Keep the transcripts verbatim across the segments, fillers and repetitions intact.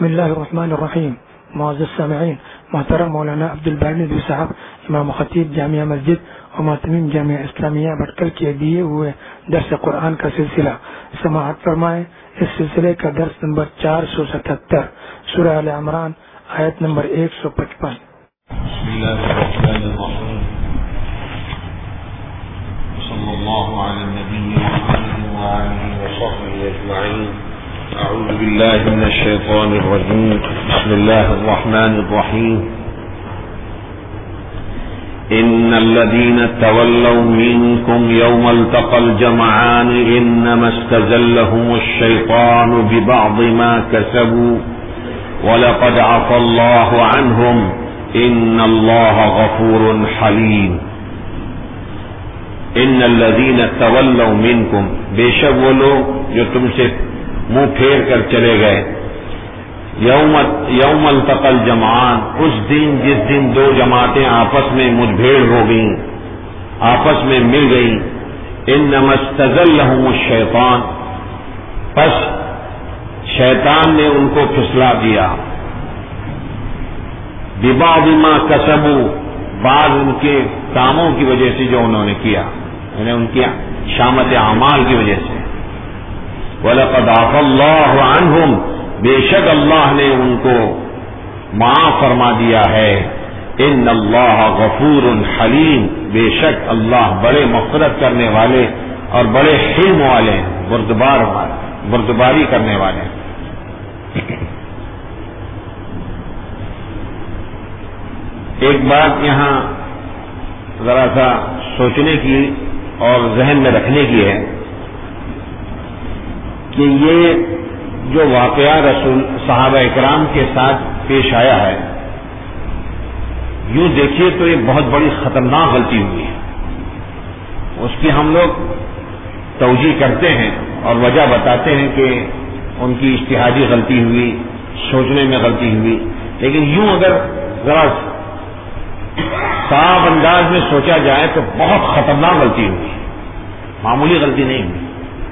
بسم اللہ الرحمن الرحیم. معزز سامعین، محترم مولانا عبد الباری ندوی صاحب امام خطیب جامعہ مسجد اور معتمین جامعہ اسلامیہ بھٹکل کے دیے ہوئے درس قرآن کا سلسلہ سماعت فرمائے. اس سلسلے کا درس نمبر چار سو ستہتر، سورہ آل عمران، آیت نمبر ایک سو پچپن. بسم اللہ الرحمن الرحیم. صلی اللہ علی النبی محمد وآلہ وصحبہ اجمعین. اعوذ باللہ من الشیطان الرجیم. بسم اللہ الرحمن الرحیم. ان الذين تولوا منكم يوم التقى الجمعان انما استزلهم الشيطان ببعض ما كسبوا ولقد عفى الله عنهم ان الله غفور حليم. ان الذين تولوا منكم، بے شک وہ لوگ جو تم سے منہ پھیر کر چلے گئے. یوم یوم التقى الجمعان، اس دن جس دن دو جماعتیں آپس میں مدبھیڑ ہو گئیں، آپس میں مل گئیں. انما استزلهم الشیطان، پس شیطان نے ان کو پھسلا دیا. ببعض ما کسبوا، بعض ان کے کاموں کی وجہ سے جو انہوں نے کیا، یعنی ان کی شامت اعمال کی وجہ سے. وَلَقَدْ عَفَى اللَّهُ عَنْهُمْ، بے شک اللہ نے ان کو معاف فرما دیا ہے. ان اللہ غفور حلیم، بے شک اللہ بڑے مغفرت کرنے والے اور بڑے حلم والے ہیں، بردبار والے، بردباری کرنے والے ہیں. ایک بات یہاں ذرا سا سوچنے کی اور ذہن میں رکھنے کی ہے کہ یہ جو واقعہ رسول صحابہ اکرام کے ساتھ پیش آیا ہے، یوں دیکھیے تو یہ بہت بڑی خطرناک غلطی ہوئی ہے. اس کی ہم لوگ توجیہ کرتے ہیں اور وجہ بتاتے ہیں کہ ان کی اجتہادی غلطی ہوئی، سوچنے میں غلطی ہوئی. لیکن یوں اگر ذرا صاف انداز میں سوچا جائے تو بہت خطرناک غلطی ہوئی، معمولی غلطی نہیں ہوئی.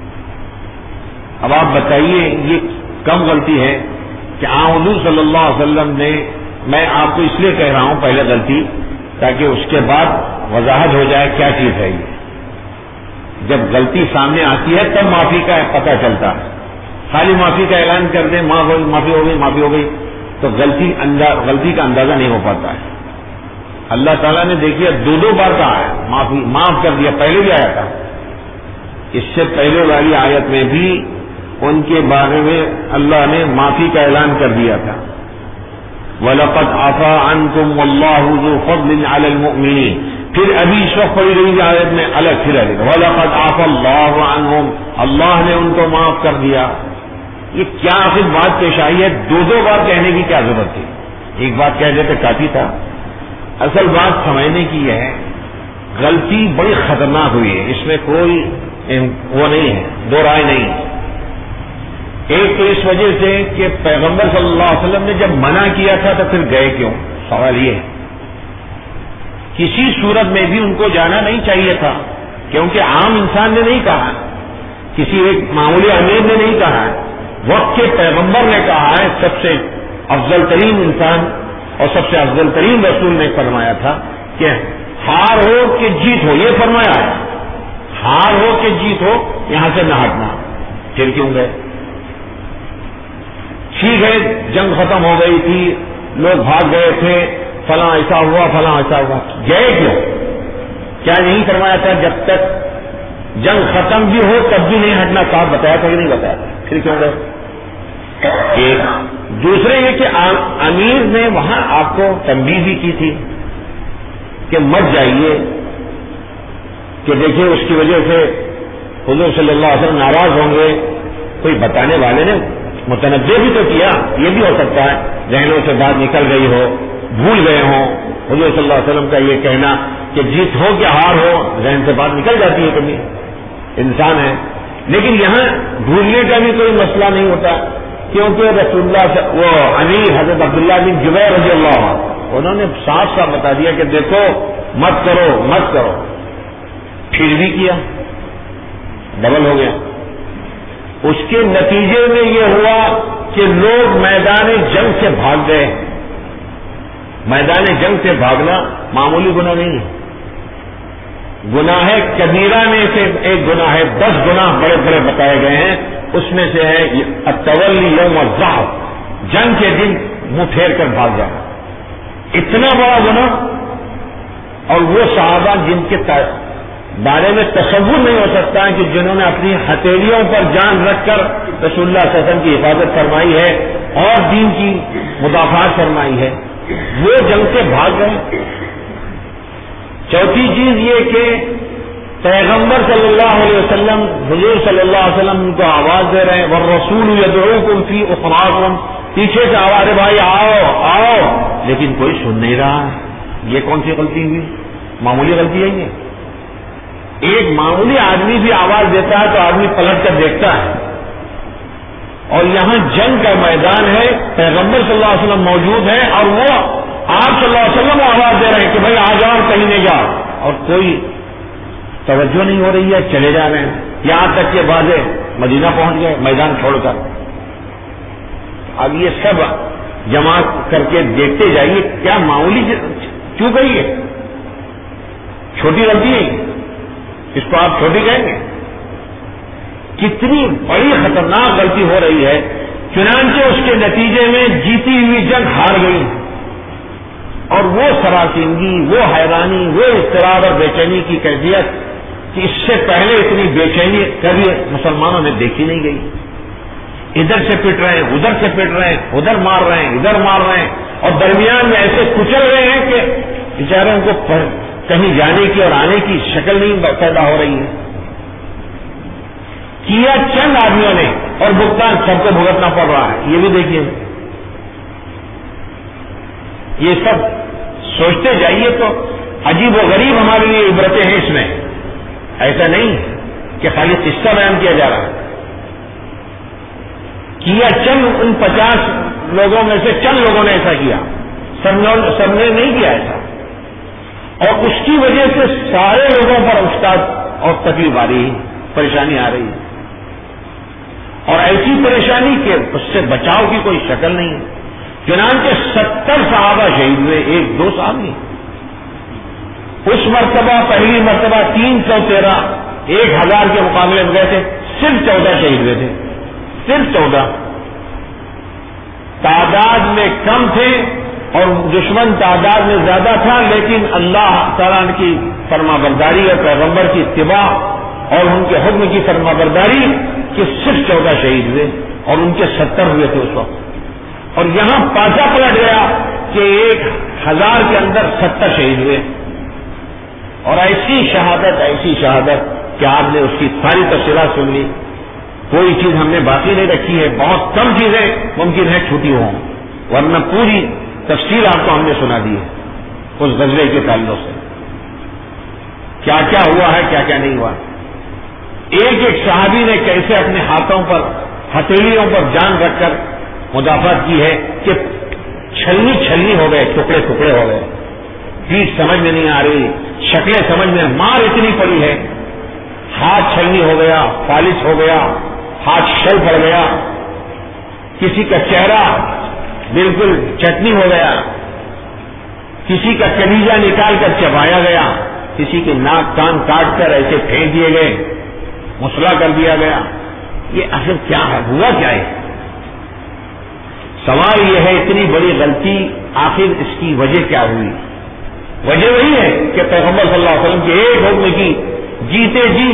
اب آپ بتائیے یہ کم غلطی ہے کہ آن حضور صلی اللہ علیہ وسلم نے، میں آپ کو اس لیے کہہ رہا ہوں پہلے غلطی تاکہ اس کے بعد وضاحت ہو جائے کیا چیز ہے یہ. جب غلطی سامنے آتی ہے تب معافی کا پتہ چلتا ہے. خالی معافی کا اعلان کر دیں، معافی ہو گئی معافی ہو گئی تو غلطی غلطی کا اندازہ نہیں ہو پاتا ہے. اللہ تعالیٰ نے دیکھیے دو دو بار کہا ہے معافی، معاف کر دیا. پہلے بھی آیا تھا، اس سے پہلے والی آیت میں بھی ان کے بارے میں اللہ نے معافی کا اعلان کر دیا تھا. وَلَقَدْ عَفَا عَنْكُمْ وَاللَّهُ ذُو فَضْلٍ عَلَى الْمُؤْمِنِينَ. پھر ابھی اس وقت پڑھی گئی آیت میں الگ پھر الگ وَلَقَدْ عَفَا اللَّهُ عَنْهُمْ، اللہ نے ان کو معاف کر دیا. یہ کیا آخر بات پیش آئی ہے؟ دو دو بار کہنے کی کیا ضرورت تھی؟ ایک بات کہہ دیتے کافی تھا. اصل بات سمجھنے کی یہ ہے غلطی بڑی خطرناک ہوئی ہے، اس میں کوئی وہ نہیں ہے، دو رائے نہیں ہے. ایک تو اس وجہ سے کہ پیغمبر صلی اللہ علیہ وسلم نے جب منع کیا تھا تو پھر گئے کیوں؟ سوال یہ ہے. کسی صورت میں بھی ان کو جانا نہیں چاہیے تھا، کیونکہ عام انسان نے نہیں کہا، کسی ایک معمولی امیر نے نہیں کہا ہے، وقت کے پیغمبر نے کہا ہے. سب سے افضل ترین انسان اور سب سے افضل ترین رسول نے فرمایا تھا کہ ہار ہو کہ جیت ہو، یہ فرمایا ہے. ہار ہو کہ جیت ہو، یہاں سے نہ ہٹنا. پھر کیوں گئے؟ ٹھیک ہے جنگ ختم ہو گئی تھی، لوگ بھاگ گئے تھے، فلاں ایسا ہوا فلاں ایسا ہوا، گئے کیوں؟ کیا نہیں فرمایا تھا جب تک جنگ ختم بھی ہو تب بھی نہیں ہٹنا؟ صاحب بتایا تھا کہ نہیں بتایا تھا؟ پھر کیوں گئے؟ ایک دوسرے یہ کہ امیر نے وہاں آپ کو تنبیہ بھی کی تھی کہ مت جائیے، کہ دیکھیے اس کی وجہ سے حضور صلی اللہ علیہ وسلم ناراض ہوں گے. کوئی بتانے والے نے متنبہ بھی تو کیا. یہ بھی ہو سکتا ہے ذہنوں سے بات نکل گئی ہو، بھول گئے ہوں. حضور صلی اللہ علیہ وسلم کا یہ کہنا کہ جیت ہو کہ ہار ہو، ذہن سے بات نکل جاتی ہے، کبھی انسان ہے. لیکن یہاں بھولنے کا بھی کوئی مسئلہ نہیں ہوتا، کیونکہ رسول اللہ سے وہ امیر حضرت عبداللہ بن جبیر رضی اللہ عنہ انہوں نے صاف صاف بتا دیا کہ دیکھو مت کرو مت کرو. پھر بھی کیا، ڈبل ہو گیا. اس کے نتیجے میں یہ ہوا کہ لوگ میدان جنگ سے بھاگ گئے. میدان جنگ سے بھاگنا معمولی گناہ نہیں ہے. گناہ کبیرہ میں سے ایک گناہ ہے، دس گناہ بڑے بڑے بتائے گئے ہیں، اس میں سے ہے التولی یوم الزحف، جنگ کے دن منہ پھیر کر بھاگ جانا. اتنا بڑا گناہ، اور وہ صحابہ جن کے بارے میں تصور نہیں ہو سکتا ہے کہ جنہوں نے اپنی ہتھیلیوں پر جان رکھ کر رسول اللہ صلی اللہ علیہ وسلم کی حفاظت فرمائی ہے اور دین کی مدافعت فرمائی ہے، وہ جنگ سے بھاگ گئے. چوتھی چیز یہ کہ پیغمبر صلی اللہ علیہ وسلم، حضور صلی اللہ علیہ وسلم ان کو آواز دے رہے ہیں، والرسول یدعوکم فی اخراکم، پیچھے سے آواز ہے بھائی آؤ آؤ، لیکن کوئی سن نہیں رہا. یہ کون سی غلطی ہوئی؟ معمولی غلطی ہے یہ. ایک معمولی آدمی بھی آواز دیتا ہے تو آدمی پلٹ کر دیکھتا ہے، اور یہاں جنگ کا میدان ہے، پیغمبر صلی اللہ علیہ وسلم موجود ہیں اور وہ آپ صلی اللہ علیہ وسلم آواز دے رہے ہیں کہ بھائی آ جاؤ کہیں نہیں جاؤ، اور کوئی توجہ نہیں ہو رہی ہے، چلے جا رہے ہیں. یہاں تک کہ بعض مدینہ پہنچ گئے میدان چھوڑ کر. اب یہ سب جمع کر کے دیکھتے جائیے کیا معمولی کیوں گئی ہے؟ چھوٹی غلطی ہے، اس کو آپ چھوٹی کہیں گے؟ کتنی بڑی خطرناک غلطی ہو رہی ہے. چنانچہ اس کے نتیجے میں جیتی ہوئی جنگ ہار گئی، اور وہ سراسیمگی، وہ حیرانی، وہ اضطراب اور بے چینی کی کیفیت کہ اس سے پہلے اتنی بے چینی کبھی مسلمانوں میں دیکھی نہیں گئی. ادھر سے پٹ رہے ہیں، ادھر سے پٹ رہے ہیں، ادھر مار رہے ہیں، ادھر مار رہے ہیں، اور درمیان میں ایسے کچل رہے ہیں کہ بیچاروں کو کہیں جانے کی اور آنے کی شکل نہیں پیدا ہو رہی ہے. کیا چند آدمیوں نے اور بھگتان سب کو بھگتنا پڑ رہا ہے. یہ بھی دیکھیے، یہ سب سوچتے جائیے تو عجیب و غریب ہمارے لیے عبرتیں ہیں اس میں. ایسا نہیں کہ خالی قصہ بیان کیا جا رہا ہے. کیا چند ان پچاس لوگوں میں سے چند لوگوں نے ایسا کیا، سب نے نہیں کیا ایسا، اور اس کی وجہ سے سارے لوگوں پر استاد اور تکلیف آ رہی ہے، پریشانی آ رہی ہے، اور ایسی پریشانی کہ اس سے بچاؤ کی کوئی شکل نہیں ہے. چنانچہ ستر صحابہ شہید ہوئے، ایک دو صاحب نہیں. اس مرتبہ پہلی مرتبہ تین سو تیرہ ایک ہزار کے مقابلے میں گئے تھے، صرف چودہ شہید ہوئے تھے، صرف چودہ. تعداد میں کم تھے اور دشمن تعداد میں زیادہ تھا، لیکن اللہ تعالیٰ کی فرما برداری اور پیغمبر کی اتباع اور ان کے حکم کی فرما برداری کہ صرف چودہ شہید ہوئے، اور ان کے ستر ہوئے تھے اس وقت. اور یہاں پاسا پلٹ گیا کہ ایک ہزار کے اندر ستر شہید ہوئے. اور ایسی شہادت ایسی شہادت کہ آپ نے اس کی ساری تفصیلات سن لی، کوئی چیز ہم نے باقی نہیں رکھی ہے. بہت کم چیزیں ممکن ہے چھوٹی ہوں، ورنہ پوری تفصیل آپ کو ہم نے سنا دی ہے اس غزوے کے تعلق سے، کیا کیا ہوا ہے، کیا کیا نہیں ہوا. ایک ایک صحابی نے کیسے اپنے ہاتھوں پر ہتھیلیوں پر جان رکھ کر مدافعت کی ہے کہ چھلنی چھلنی ہو گئے، ٹکڑے ٹکڑے ہو گئے، پیٹ سمجھ میں نہیں آ رہی، شکلیں سمجھ میں، مار اتنی پڑی ہے، ہاتھ چھلنی ہو گیا، فالش ہو گیا، ہاتھ شل پڑ گیا، کسی کا چہرہ بالکل چٹنی ہو گیا، کسی کا کلیجہ نکال کر چبایا گیا، کسی کے ناک کان کاٹ کر ایسے پھینک دیے گئے، مسلا کر دیا گیا. یہ اصل کیا ہے، ہوا کیا ہے؟ سوال یہ ہے اتنی بڑی غلطی آخر اس کی وجہ کیا ہوئی؟ وجہ وہی ہے کہ پیغمبر صلی اللہ علیہ وسلم کے ایک حکم کی جیتے جی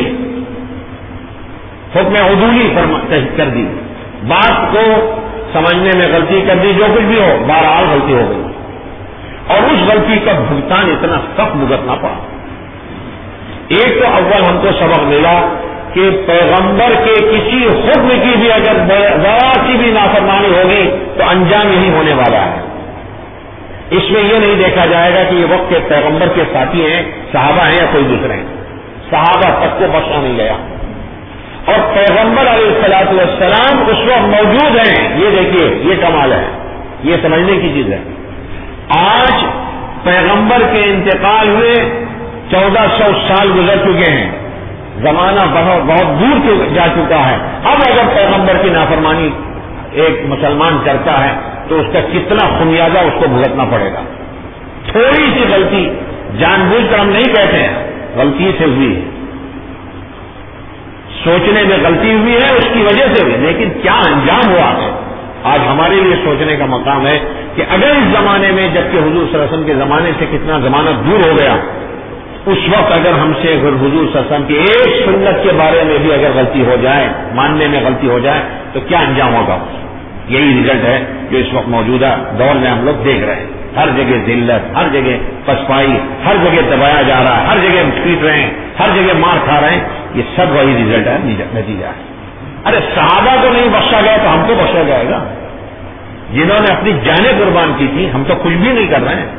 حکم عدولی کر دی، بات کو سمجھنے میں غلطی کر دی، جو کچھ بھی ہو بہرحال غلطی ہو گئی، اور اس غلطی کا بھگتان اتنا سخت بھگتنا پڑا. ایک تو اول ہم کو سبق ملا کہ پیغمبر کے کسی حکم کی بھی اگر ذرا سی بھی نافرمانی ہوگی تو انجام یہی ہونے والا ہے. اس میں یہ نہیں دیکھا جائے گا کہ یہ وقت کے پیغمبر کے ساتھی ہیں، صحابہ ہیں یا کوئی دوسرے ہیں. صحابہ تک کو بخشا نہیں گیا، اور پیغمبر علیہ الصلوۃ والسلام اس وقت موجود ہیں. یہ دیکھیے، یہ کمال ہے، یہ سمجھنے کی چیز ہے. آج پیغمبر کے انتقال ہوئے چودہ سو سال گزر چکے ہیں، زمانہ بہت بہت دور جا چکا ہے. اب اگر پیغمبر کی نافرمانی ایک مسلمان کرتا ہے تو اس کا کتنا خمیازہ اس کو بھگتنا پڑے گا. تھوڑی سی غلطی جان بوجھ کر ہم نہیں کہتے ہیں، غلطی سے ہوئی ہے، سوچنے میں غلطی ہوئی ہے، اس کی وجہ سے ہوئی، لیکن کیا انجام ہوا ہے آج ہمارے لیے سوچنے کا مقام ہے کہ اگر اس زمانے میں، جبکہ حضور صلی اللہ علیہ وسلم کے زمانے سے کتنا زمانہ دور ہو گیا، اس وقت اگر ہم سے اگر حضور صلی اللہ علیہ وسلم کی ایک سنت کے بارے میں بھی اگر غلطی ہو جائے، ماننے میں غلطی ہو جائے، تو کیا انجام ہوگا؟ یہی رزلٹ ہے جو اس وقت موجودہ دور میں ہم لوگ دیکھ رہے ہیں. ہر جگہ ذلت، ہر جگہ پسپائی، ہر جگہ دبایا جا رہا ہے، ہر جگہ پیٹ رہے ہیں، ہر جگہ مار کھا رہے ہیں. یہ سب وہی رزلٹ ہے، نتیجہ ہے. ارے صحابہ کو نہیں بخشا گیا تو ہم کو بخشا جائے گا؟ جنہوں نے اپنی جانیں قربان کی تھی، ہم تو کچھ بھی نہیں کر رہے ہیں.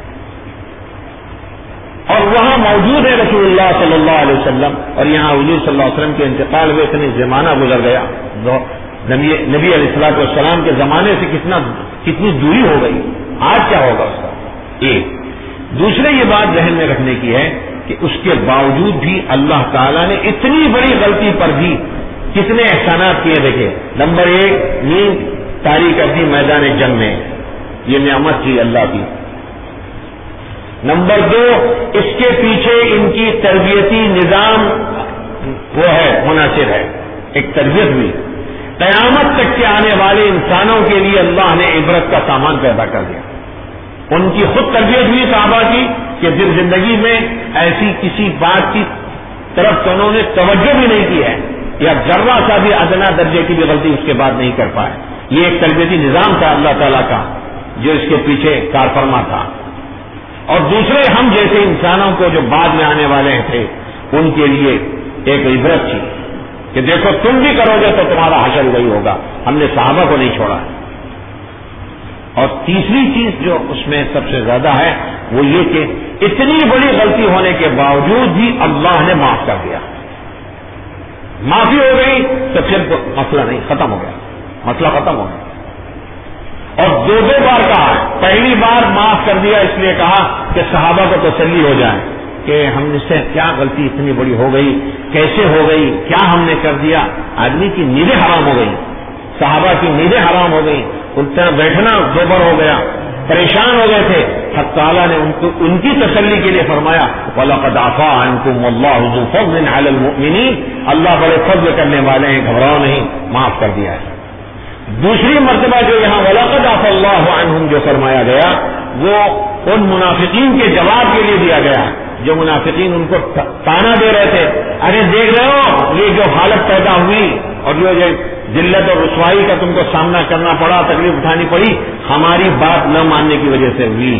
اور وہاں موجود ہے رسول اللہ صلی اللہ علیہ وسلم، اور یہاں حضور صلی اللہ علیہ وسلم کے انتقال ہوئے اتنے زمانہ گزر گیا، نبی نبی علیہ الصلوۃ والسلام کے زمانے سے کتنا کتنی دوری ہو گئی. آج کیا ہوگا اس کا؟ ایک دوسرے یہ بات ذہن میں رکھنے کی ہے کہ اس کے باوجود بھی اللہ تعالیٰ نے اتنی بڑی غلطی پر بھی کتنے احسانات کیے. دیکھیں، نمبر ایک، نیند طاری کر دی میدان جنگ میں، یہ نعمت تھی اللہ کی. نمبر دو، اس کے پیچھے ان کی تربیتی نظام وہ ہے، مناسب ہے، ایک تربیت ہوئی. قیامت تک کے آنے والے انسانوں کے لیے اللہ نے عبرت کا سامان پیدا کر دیا. ان کی خود تربیت ہوئی صحابہ کی کہ پھر زندگی میں ایسی کسی بات کی طرف تو انہوں نے توجہ بھی نہیں کی ہے، یا ذرہ سا بھی ادنا درجے کی بھی غلطی اس کے بعد نہیں کر پائے. یہ ایک تربیتی نظام تھا اللہ تعالیٰ کا جو اس کے پیچھے کار فرما تھا. اور دوسرے، ہم جیسے انسانوں کو جو بعد میں آنے والے تھے ان کے لیے ایک عبرت تھی کہ دیکھو تم بھی کرو گے تو تمہارا حشر وہی ہوگا. ہم نے صحابہ کو نہیں چھوڑا. اور تیسری چیز جو اس میں سب سے زیادہ ہے وہ یہ کہ اتنی بڑی غلطی ہونے کے باوجود بھی اللہ نے معاف کر دیا. معافی ہو گئی تو پھر مسئلہ نہیں، ختم ہو گیا، مسئلہ ختم ہو گیا. اور دو دو بار کہا، پہلی بار معاف کر دیا اس لیے کہا کہ صحابہ کو تسلی ہو جائے کہ ہم سے کیا غلطی اتنی بڑی ہو گئی، کیسے ہو گئی، کیا ہم نے کر دیا. آدمی کی نیندیں حرام ہو گئی، صحابہ کی نیندیں حرام ہو گئی، ان طرح بیٹھنا دوبر ہو گیا، پریشان ہو گئے تھے. حق تعالیٰ نے ان کو ان کی تسلی کے لیے فرمایا وَلَقَدْ عَفَا عَنْكُمْ وَاللَّهُ ذُو فَضْلٍ عَلَى الْمُؤْمِنِينَ، اللہ بڑے فضل کرنے والے ہیں، گھبراؤ نہیں، معاف کر دیا ہے. دوسری مرتبہ جو یہاں وَلَقَدْ عَفَا اللَّهُ عَنْهُمْ جو فرمایا گیا وہ ان منافقین کے جواب کے لیے دیا گیا جو منافقین ان کو تانا دے رہے تھے. ارے دیکھ رہے ہو یہ جو حالت پیدا ہوئی اور جو یہ ذلت اور رسوائی کا تم کو سامنا کرنا پڑا، تکلیف اٹھانی پڑی، ہماری بات نہ ماننے کی وجہ سے ہوئی.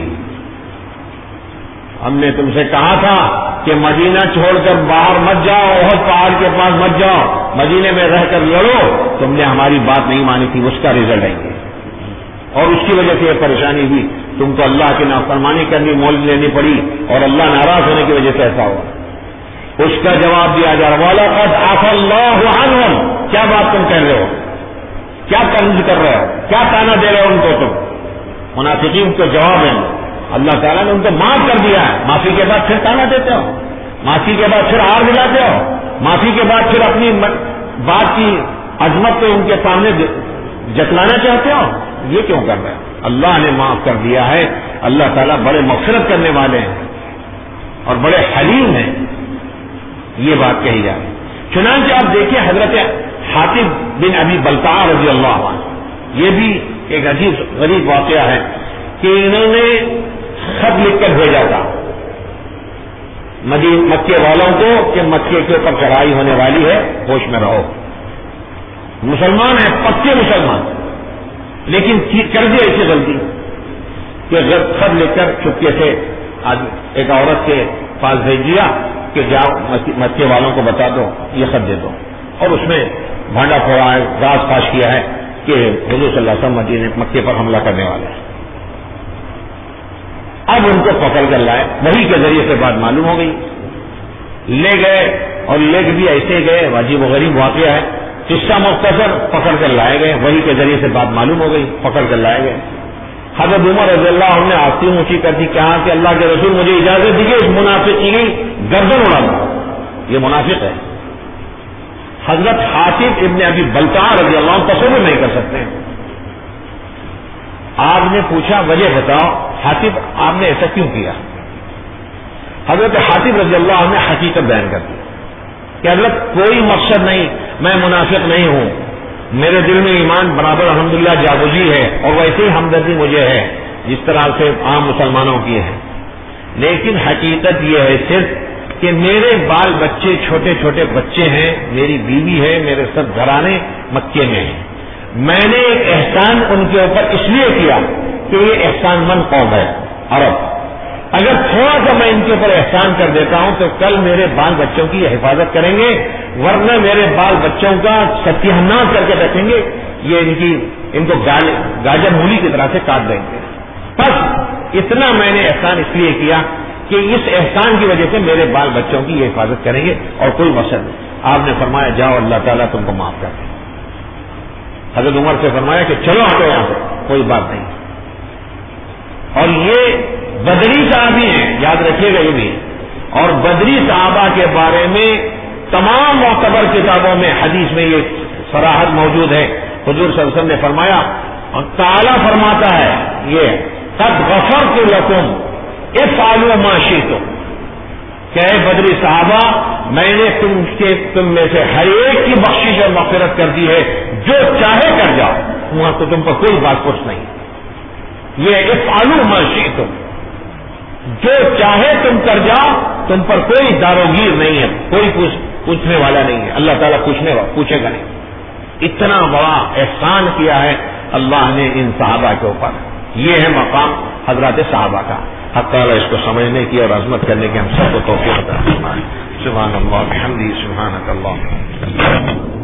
ہم نے تم سے کہا تھا کہ مدینہ چھوڑ کر باہر مت جاؤ، احد پہاڑ کے پاس مت جاؤ، مدینے میں رہ کر لڑو. تم نے ہماری بات نہیں مانی تھی، اس کا رزلٹ ہے یہ. اور اس کی وجہ سے یہ پریشانی ہوئی، تم کو اللہ کی نافرمانی کرنی مول لینی پڑی اور اللہ ناراض ہونے کی وجہ سے ایسا ہوا. اس کا جواب دیا جا رہا وَلَقَدْ عَفَا اللَّهُ عَنْهُمْ. کیا بات تم کہہ رہے ہو، کیا طنز کر رہے ہو، کیا تانا دے رہے ہو ان کو تم؟ منافقین کو جواب ہے اللہ تعالیٰ نے ان کو معاف کر دیا ہے. معافی کے بعد پھر تانا دیتے ہو، معافی کے بعد پھر ہار دلاتے ہو، معافی کے بعد پھر اپنی بات کی عظمت کو ان کے سامنے جتلانا چاہتے ہو. یہ کیوں کر رہے ہو؟ اللہ نے معاف کر دیا ہے. اللہ تعالیٰ بڑے مغفرت کرنے والے ہیں اور بڑے حلیم ہیں. یہ بات کہی جائے. چنانچہ آپ دیکھیں حضرت حاتب بن ابی بلتع رضی اللہ عنہ، یہ بھی ایک عجیب غریب واقعہ ہے کہ انہوں نے خط لکھ کر بھیجا تھا مکے والوں کو کہ مکے کے اوپر چڑھائی ہونے والی ہے، ہوش میں رہو. مسلمان ہیں، پکے مسلمان، لیکن کر دی ایسی غلطی کہ خط لکھ کر چپکے سے ایک عورت کے پاس بھیج دیا کہ جاؤ مکے والوں کو بتا دو، یہ خط دے دو. اور اس میں بھانڈا پھوڑا ہے، راز فاش کیا ہے کہ حضور صلی اللہ علیہ وسلم مدینے مکے پر حملہ کرنے والے ہیں. اب ان کو پکڑ کر لائے، وہی کے ذریعے سے بات معلوم ہو گئی، لے گئے اور لے کے بھی ایسے گئے. عجیب و غریب واقعہ ہے، قصہ مختصر، پکڑ کر لائے گئے، وہی کے ذریعے سے بات معلوم ہو گئی، پکڑ کر لائے گئے. حضرت عمر رضی اللہ عنہ نے آستین اونچی کر دی، کہا کہ اللہ کے رسول مجھے اجازت دیجیے اس منافق کی گردن اڑا دو، یہ منافق ہے. حضرت حاتب ابن ابی بلتع رضی اللہ عنہ تصور نہیں کر سکتے ہیں آپ نے پوچھا وجہ بتاؤ حاطب آپ نے ایسا کیوں کیا؟ حضرت حاطب رضی اللہ عنہ نے حقیقت بیان کر دی کہ حضرت کوئی مقصد نہیں، میں منافق نہیں ہوں، میرے دل میں ایمان برابر الحمدللہ جاگوزی ہے اور ویسے ہی ہمدردی مجھے ہے جس طرح سے عام مسلمانوں کی ہے، لیکن حقیقت یہ ہے صرف کہ میرے بال بچے چھوٹے چھوٹے بچے ہیں، میری بیوی ہے، میرے سب گھرانے مکے میں ہیں، میں نے ایک احسان ان کے اوپر اس لیے کیا کہ یہ احسان مند قوم ہے عرب، اگر تھوڑا سا میں ان کے اوپر احسان کر دیتا ہوں تو کل میرے بال بچوں کی حفاظت کریں گے، ورنہ میرے بال بچوں کا ستیہناش کر کے رکھیں گے، یہ ان کی ان کو گاجر مولی کی طرح سے کاٹ دیں گے۔ بس اتنا میں نے احسان اس لیے کیا کہ اس احسان کی وجہ سے میرے بال بچوں کی یہ حفاظت کریں گے اور کوئی مقصد نہیں۔ آپ نے فرمایا جاؤ اللہ تعالیٰ تم کو معاف کر دے۔ حضرت عمر سے فرمایا کہ چلو ہٹو یہاں سے، کوئی بات نہیں۔ اور یہ بدری صحابی ہیں، یاد رکھیے گا یہ بھی، اور بدری صحابہ کے بارے میں تمام معتبر کتابوں میں حدیث میں یہ صراحت موجود ہے۔ حضور صلی اللہ علیہ وسلم نے فرمایا اور تعالیٰ فرماتا ہے یہ قد غفرت لکم افعلوا ما شئتم، کہ اے بدری صحابہ میں نے تم کے تم میں سے ہر ایک کی بخشش اور مغفرت کر دی ہے، جو چاہے کر جاؤ، وہاں تو تم پر کوئی بات پوچھ نہیں۔ یہ افعلوا ما شئتم، جو چاہے تم کر جاؤ، تم پر کوئی داروگیر نہیں ہے، کوئی پوچھ پوچھنے والا نہیں ہے، اللہ تعالیٰ پوچھنے والا پوچھے گا نہیں۔ اتنا بڑا احسان کیا ہے اللہ نے ان صحابہ کے اوپر، یہ ہے مقام حضرات صحابہ کا۔ حق تعالیٰ اس کو سمجھنے کی اور عظمت کرنے کی ہم سب کو توفیق عطا فرمائے۔ سبحان اللہ بحمدہ، سبحانک اللہ۔